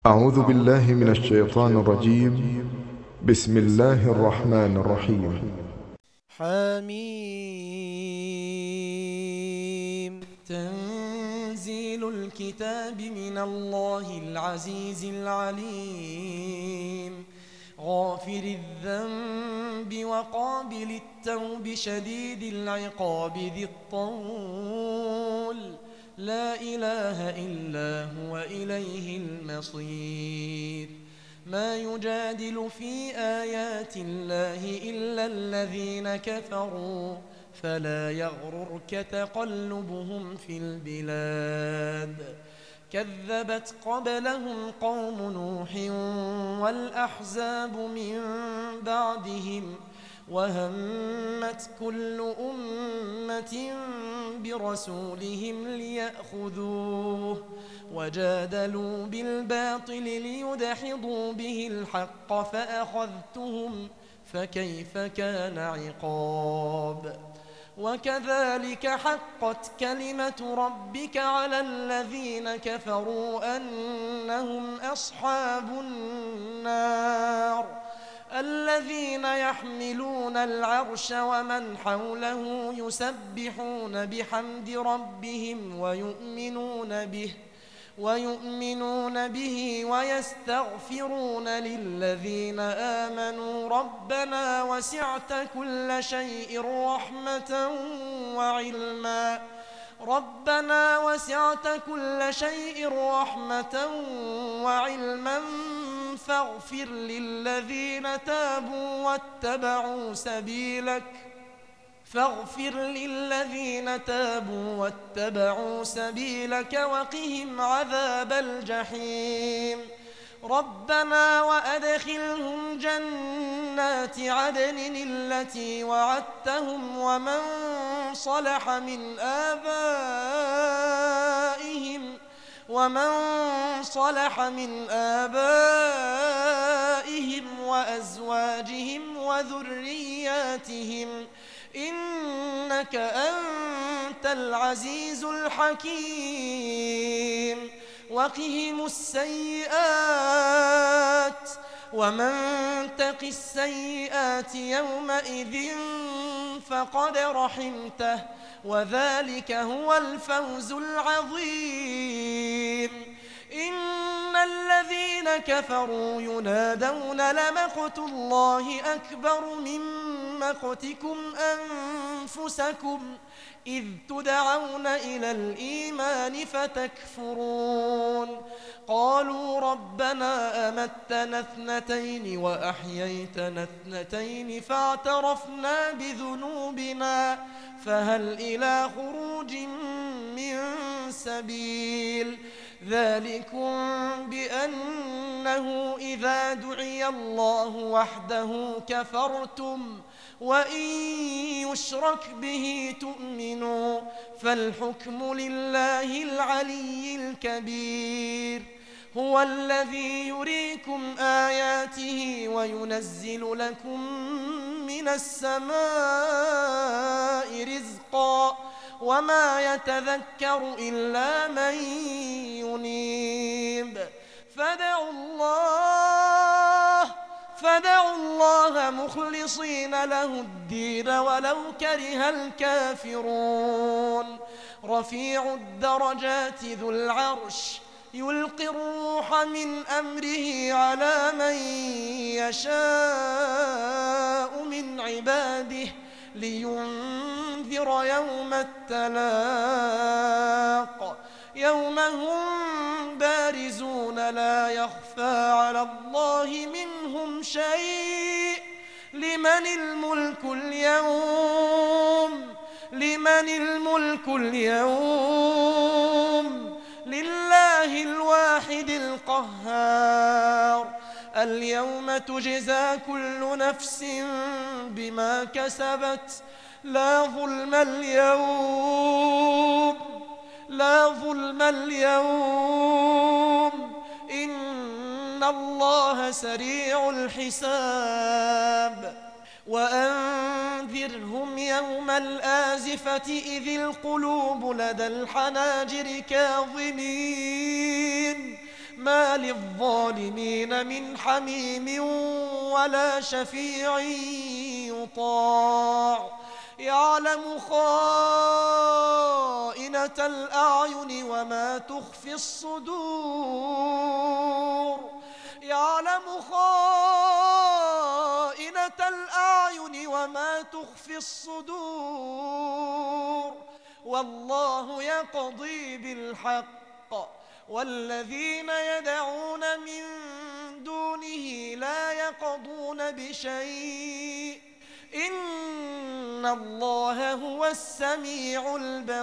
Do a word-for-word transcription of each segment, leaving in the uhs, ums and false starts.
أعوذ بالله من الشيطان الرجيم. بسم الله الرحمن الرحيم. حميم. تنزيل الكتاب من الله العزيز العليم، غافر الذنب وقابل التوب شديد العقاب ذي الطول، لا إله إلا هو إليه المصير. ما يجادل في آيات الله إلا الذين كفروا، فلا يغررك تقلبهم في البلاد. كذبت قبلهم قوم نوح والأحزاب من بعدهم، وهمت كل أمة برسولهم ليأخذوه، وجادلوا بالباطل ليدحضوا به الحق فأخذتهم، فكيف كان عقاب. وكذلك حقت كلمة ربك على الذين كفروا أنهم أصحاب النار، الذين يحملون العرش ومن حوله يسبحون بحمد ربهم ويؤمنون به ويؤمنون به ويستغفرون للذين آمنوا ربنا وسعت كل شيء رحمة وعلما ربنا وسعت كل شيء رحمة وعلما فاغفر للذين تابوا واتبعوا سبيلك فاغفر للذين تابوا واتبعوا سبيلك وقهم عذاب الجحيم. ربنا وأدخلهم جنات عدن التي وعدتهم ومن صلح من آبائهم ومن صلح من آبائهم وأزواجهم وذرياتهم إنك أنت العزيز الحكيم. وقهم السيئات ومن تق السيئات يومئذ فقد رحمته، وذلك هو الفوز العظيم. إن الذين كفروا ينادون لمقت الله أكبر من مقتكم أنفسكم إذ تدعون إلى الإيمان فتكفرون. قالوا ربنا أمتنا اثنتين وأحييتنا اثنتين فاعترفنا بذنوبنا فهل إلى خروج من سبيل. ذلكم بأنه إذا دعي الله وحده كفرتم وإن يشرك به تؤمنوا، فالحكم لله العلي الكبير. هو الذي يريكم آياته وينزل لكم من السماء رزقا وما يتذكر إلا من ينيب. فادعوا الله فادعوا الله مخلصين له الدين ولو كره الكافرون. رفيع الدرجات ذو العرش يلقي الروح من أمره على من يشاء من عباده لينذر يوم التلاق، يوم هم بارزون لا يخفى على الله منهم شيء. لمن الملك اليوم لمن الملك اليوم لله الواحد القهار. اليوم تجزى كل نفس بما كسبت لا ظلم اليوم لا ظلم اليوم إن الله سريع الحساب. وأنذرهم يوم الآزفة إذ القلوب لدى الحناجر كاظمين ما للظالمين من حميم ولا شفيع يطاع يعلم خائنة الأعين وما تخفي الصدور يعلم خائنة الأعين وما تخفي الصدور والله يقضي بالحق والذين يدعون من دونه لا يقضون بشيء إن الله هو السميع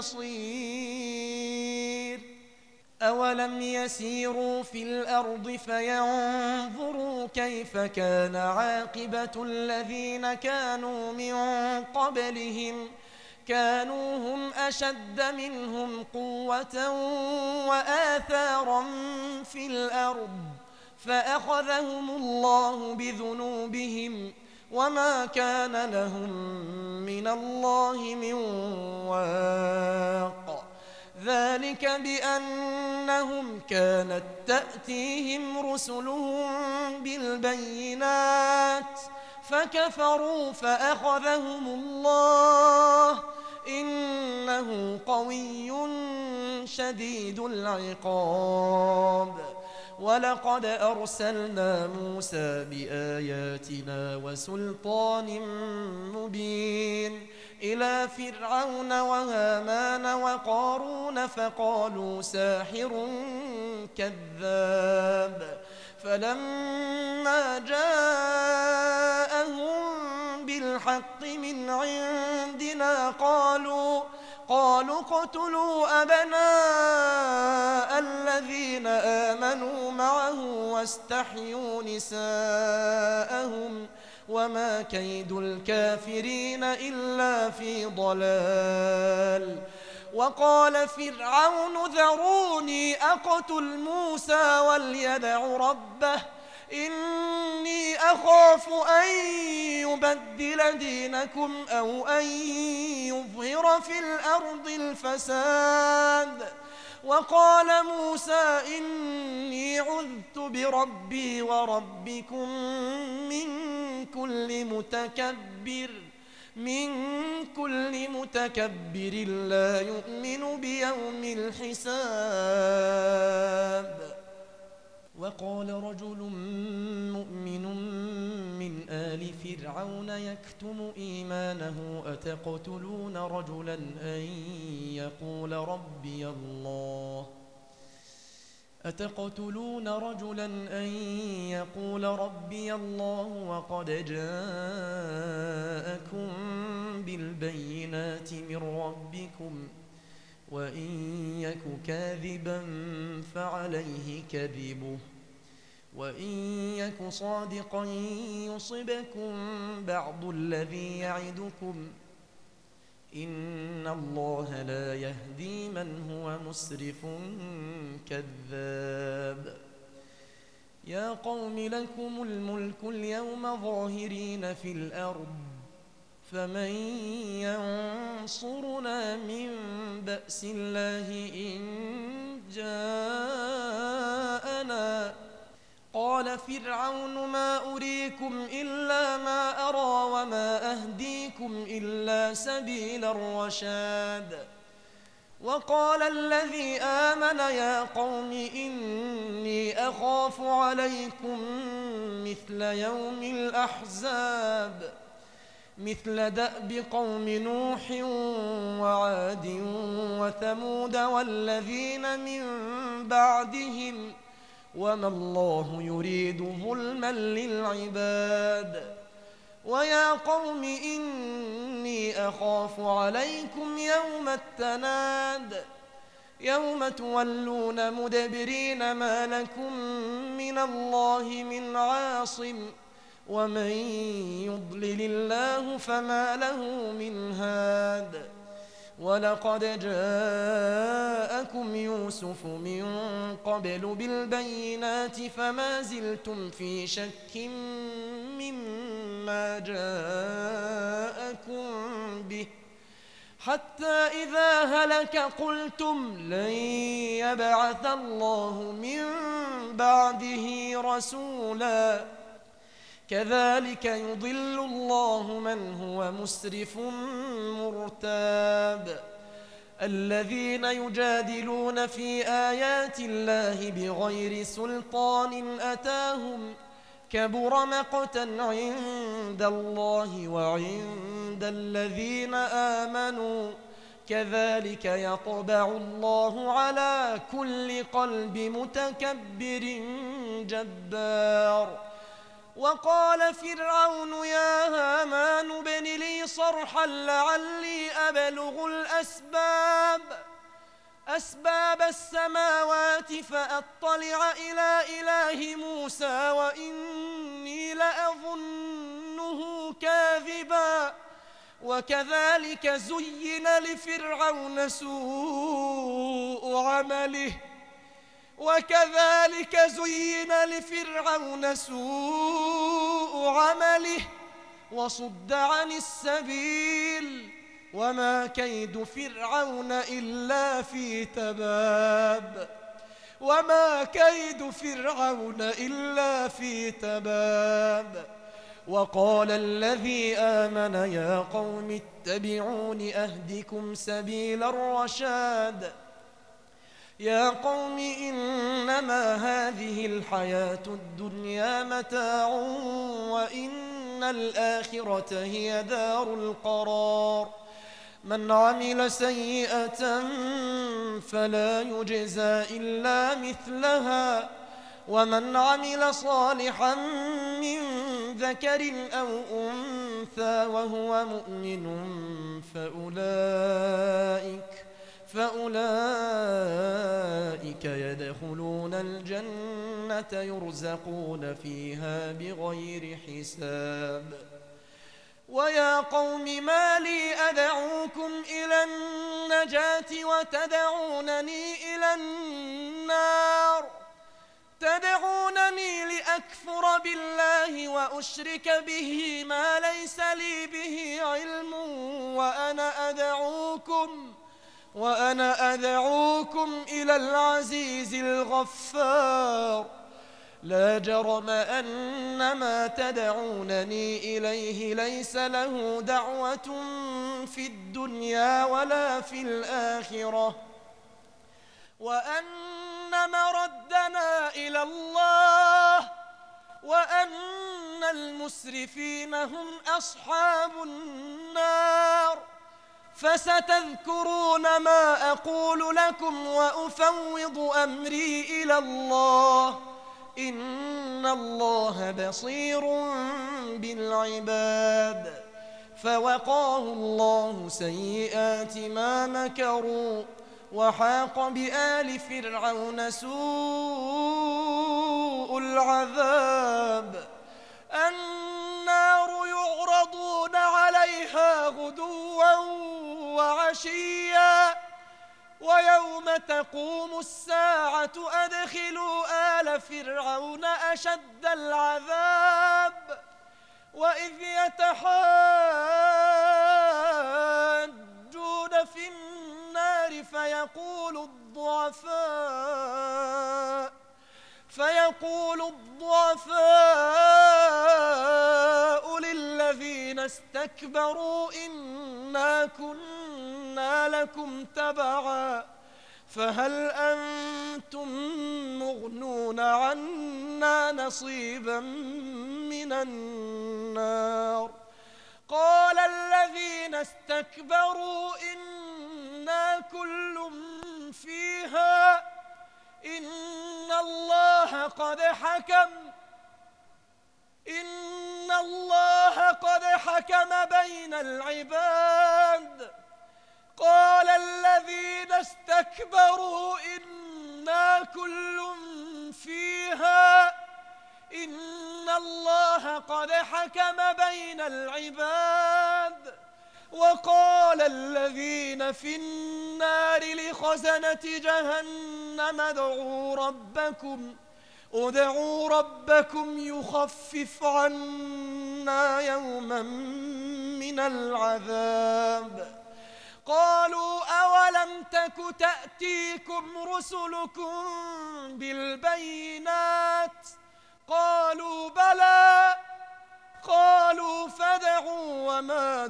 البصير أولم يسيروا في الأرض فينظروا كيف كان عاقبة الذين كانوا من قبلهم كانوا هم أشد منهم قوة وآثارا في الأرض فأخذهم الله بذنوبهم وما كان لهم من الله من واق ذلك بأنهم كانت تأتيهم رسلهم بالبينات فكفروا فأخذهم الله إنه قوي شديد العقاب ولقد أرسلنا موسى بآياتنا وسلطان مبين إلى فرعون وهامان وقارون فقالوا ساحر كذاب فلما جاءهم بالحق من عندنا قالوا قالوا اقتلوا أبناء الذين آمنوا معه واستحيوا نساءهم وما كيد الكافرين إلا في ضلال وقال فرعون ذروني أقتل موسى وليدع ربه إني أخاف أن يبدل دينكم أو أن يظهر في الأرض الفساد وقال موسى إني عذت بربي وربكم من كل متكبر من كل متكبر لا يؤمن بيوم الحساب وقال رجل مؤمن من آل فرعون يكتم إيمانه أتقتلون رجلا أن يقول ربي الله أتقتلون رجلا أن يقول ربي الله وقد جاءكم بالبينات من ربكم وإن يك كاذبا فعليه كذبه وإن يك صادقا يصبكم بعض الذي يعدكم إن الله لا يهدي من هو مسرف كذاب يا قوم لكم الملك اليوم ظاهرين في الأرض فمن ينصرنا من بأس الله إن جاءنا قال فرعون ما أريكم إلا ما أرى وما أهديكم إلا سبيل الرشاد وقال الذي آمن يا قوم إني أخاف عليكم مثل يوم الأحزاب مثل دأب قوم نوح وعاد وثمود والذين من بعدهم وما الله يريد ظلما للعباد ويا قوم إني أخاف عليكم يوم التناد يوم تولون مدبرين ما لكم من الله من عاصم ومن يضلل الله فما له من هاد ولقد جاءكم يوسف من قبل بالبينات فما زلتم في شك مما جاءكم به حتى إذا هلك قلتم لن يبعث الله من بعده رسولا كذلك يضل الله من هو مسرف مرتاب الذين يجادلون في آيات الله بغير سلطان أتاهم كبر مقتا عند الله وعند الذين آمنوا كذلك يطبع الله على كل قلب متكبر جبار وقال فرعون يا هامان ابن لي صرحا لعلي أبلغ الأسباب أسباب السماوات فأطلع إلى إله موسى وإني لأظنه كاذبا وكذلك زين لفرعون سوء عمله وكذلك زين لفرعون سوء عمله وصد عن السبيل وما كيد فرعون إلا في تباب وما كيد فرعون إلا في تباب وقال الذي آمن يا قوم اتبعون أهدكم سبيل الرشاد يا قوم إنما هذه الحياة الدنيا متاع وإن الآخرة هي دار القرار من عمل سيئة فلا يجزى إلا مثلها ومن عمل صالحا من ذكر أو أنثى وهو مؤمن فأولئك فأولئك يدخلون الجنة يرزقون فيها بغير حساب ويا قوم ما لي أدعوكم إلى النجاة وتدعونني إلى النار تدعونني لأكفر بالله وأشرك به ما ليس لي به علم وأنا أدعوكم وأنا أدعوكم إلى العزيز الغفار لا جرم أن ما تدعونني إليه ليس له دعوة في الدنيا ولا في الآخرة وأن مردنا إلى الله وأن المسرفين هم أصحاب النار فستذكرون ما أقول لكم وأفوض أمري إلى الله إن الله بصير بالعباد فوقاه الله سيئات ما مكروا وحاق بآل فرعون سوء العذاب النار يعرضون عليها غدوا وعشيا ويوم تقوم الساعة أدخلوا آل فرعون أشد العذاب وإذ يتحاجون في النار فيقول الضعفاء فيقول الضعفاء للذين استكبروا إنا كنا لكم تبعا فهل أنتم مغنون عنا نصيبا من النار قال الذين استكبروا إنا كل فيها إن الله قد حكم إن الله قد حكم بين العباد قال الذين استكبروا إنا كل فيها إن الله قد حكم بين العباد وقال الذين في النار لخزنة جهنم ادعوا ربكم ادعوا ربكم يخفف عنا يوما من العذاب قالوا أولم تك تأتيكم رسلكم بالبينات قالوا بلى قالوا فادعوا وما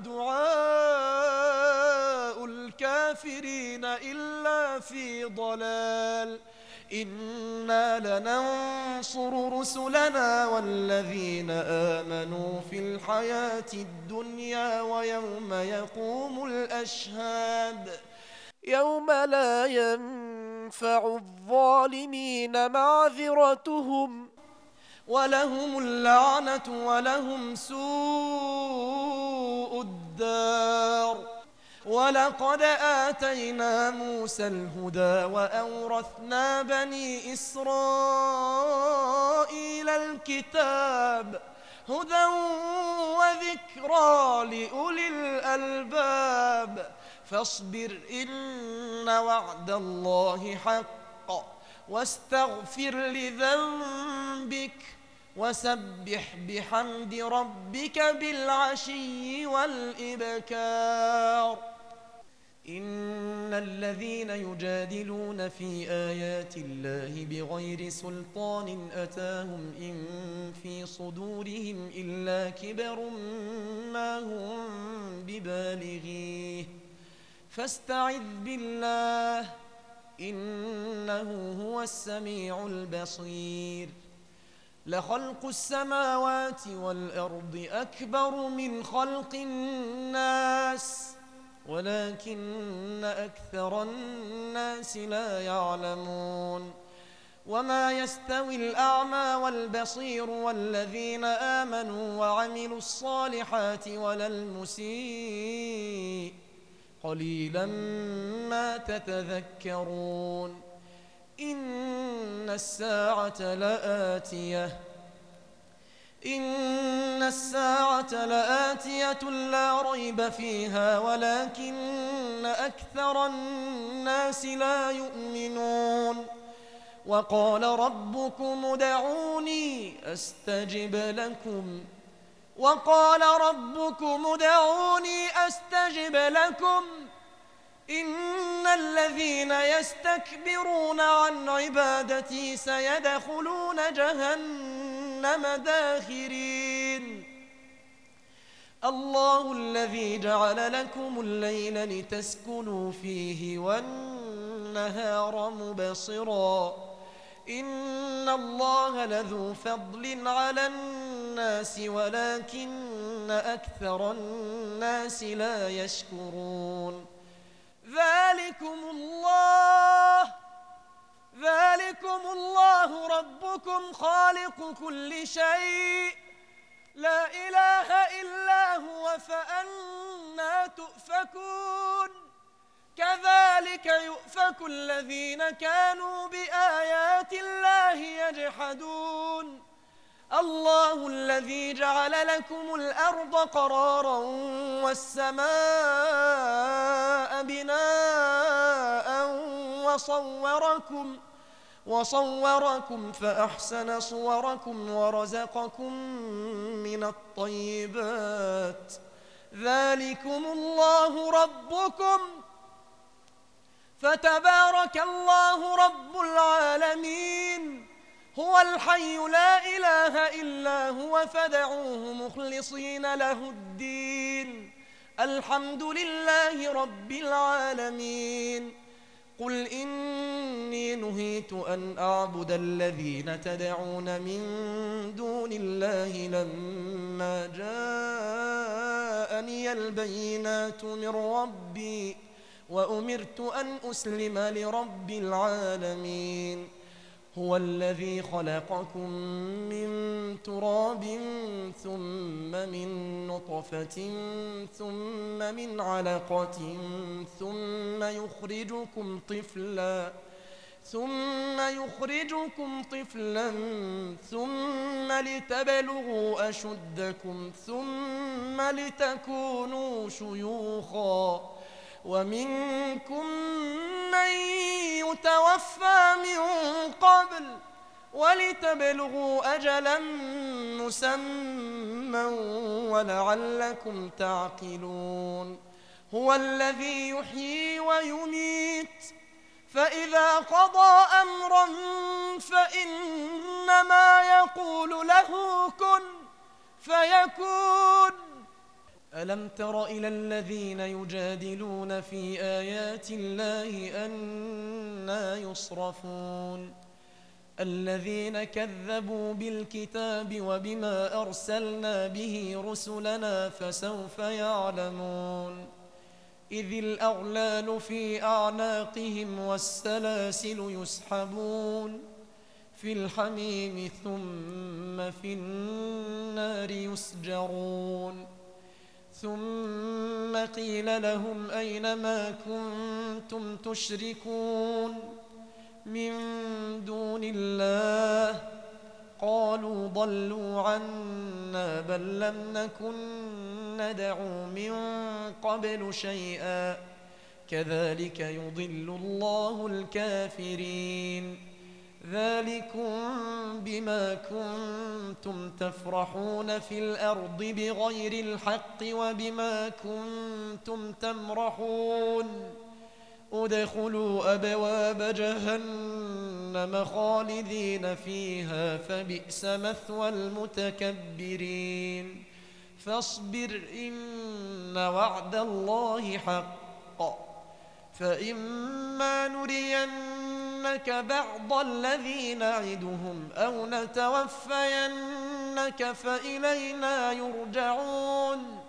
دعاء الكافرين إلا في ضلال إنا لننصر رسلنا والذين آمنوا في الحياة الدنيا ويوم يقوم الأشهاد يوم لا ينفع الظالمين معذرتهم ولهم اللعنة ولهم سوء الدار ولقد آتينا موسى الهدى وأورثنا بني إسرائيل الكتاب هدى وذكرى لأولي الألباب فاصبر إن وعد الله حق واستغفر لذنبك وسبح بحمد ربك بالعشي والإبكار إن الذين يجادلون في آيات الله بغير سلطان أتاهم إن في صدورهم إلا كبر ما هم ببالغيه فاستعذ بالله إنه هو السميع البصير لخلق السماوات والأرض أكبر من خلق الناس ولكن أكثر الناس لا يعلمون وما يستوي الأعمى والبصير والذين آمنوا وعملوا الصالحات ولا المسيء قليلا ما تتذكرون إن الساعة لآتية إن الساعة لآتية لا ريب فيها ولكن أكثر الناس لا يؤمنون وقال ربكم ادعوني أستجب لكم وقال ربكم ادعوني أستجب لكم إن الذين يستكبرون عن عبادتي سيدخلون جهنم داخرين الله الذي جعل لكم الليل لتسكنوا فيه والنهار مبصرا إن الله لذو فضل على الناس ولكن أكثر الناس لا يشكرون ذلكم الله ذلكم الله ربكم خالق كل شيء لا إله إلا هو فأنى تؤفكون كذلك يؤفك الذين كانوا بآيات الله يجحدون الله الذي جعل لكم الأرض قرارا والسماء بناء وصوركم وصوركم فأحسن صوركم ورزقكم من الطيبات ذلكم الله ربكم فتبارك الله رب العالمين هو الحي لا إله إلا هو فادعوه مخلصين له الدين الحمد لله رب العالمين قل إني نهيت أن أعبد الذين تدعون من دون الله لما جاءني البينات من ربي وأمرت أن أسلم لرب العالمين هو الذي خلقكم من تراب ثم من نطفة ثم من علقة ثم يخرجكم طفلا ثم يخرجكم طفلا ثم لتبلغوا أشدكم ثم لتكونوا شيوخا ومنكم من يتوفى من قبل ولتبلغوا أجلا مسمى ولعلكم تعقلون هو الذي يحيي ويميت فإذا قضى أمرا فإنما يقول له كن فيكون. ألم تر إلى الذين يجادلون في آيات الله أنى يصرفون الذين كذبوا بالكتاب وبما أرسلنا به رسلنا فسوف يعلمون إذ الأغلال في أعناقهم والسلاسل يسحبون في الحميم ثم في النار يسجرون ثم قيل لهم أين ما كنتم تشركون من دون الله قالوا ضلوا عنا بل لم نكن ندعو من قبل شيئا كذلك يضل الله الكافرين ذلكم بما كنتم تفرحون في الأرض بغير الحق وبما كنتم تمرحون ادخلوا أبواب جهنم خالدين فيها فبئس مثوى المتكبرين فاصبر إن وعد الله حق فإما نرينك بعض الذي نعدهم أو نتوفينك فإلينا يرجعون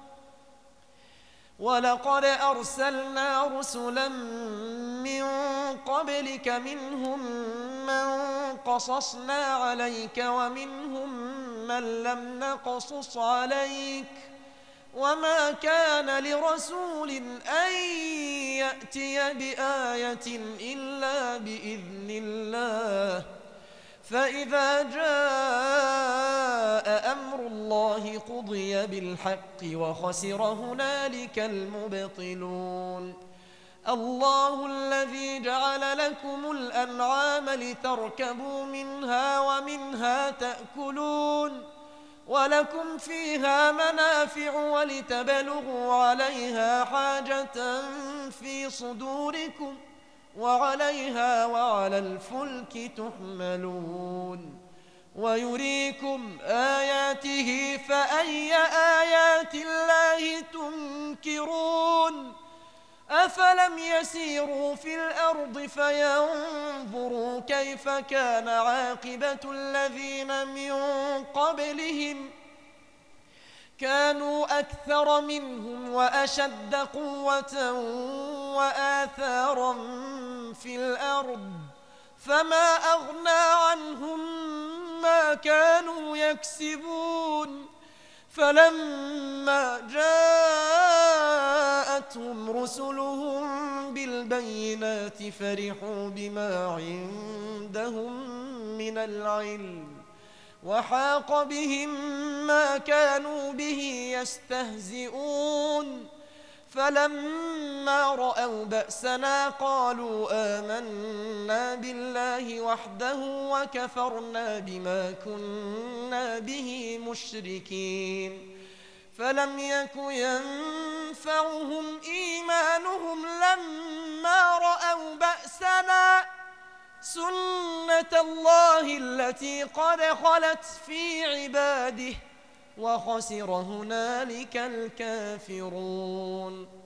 ولقد أرسلنا رسلا من قبلك منهم من قصصنا عليك ومنهم من لم نقصص عليك وما كان لرسول أن يأتي بآية إلا بإذن الله فإذا جاء أمر الله قضي بالحق وخسر هنالك المبطلون الله الذي جعل لكم الأنعام لتركبوا منها ومنها تأكلون ولكم فيها منافع ولتبلغوا عليها حاجة في صدوركم وعليها وعلى الفلك تحملون ويريكم آياته فأي آيات الله تنكرون أفلم يسيروا في الأرض فينظروا كيف كان عاقبة الذين من قبلهم كانوا أكثر منهم وأشد قوة وآثارا في الأرض فما أغنى عنهم ما كانوا يكسبون فلما جاءتهم رسلهم بالبينات فرحوا بما عندهم من العلم وحاق بهم ما كانوا به يستهزئون فلما رأوا بأسنا قالوا آمنا بالله وحده وكفرنا بما كنا به مشركين فلم يك ينفعهم إيمانهم لما رأوا بأسنا سنة الله التي قد خلت في عباده وخسر هنالك الكافرون